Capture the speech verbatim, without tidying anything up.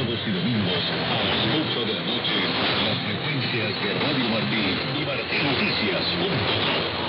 sábados y domingos a las ocho de la noche, las frecuencias de Radio Martí y Martí Noticias. Punto.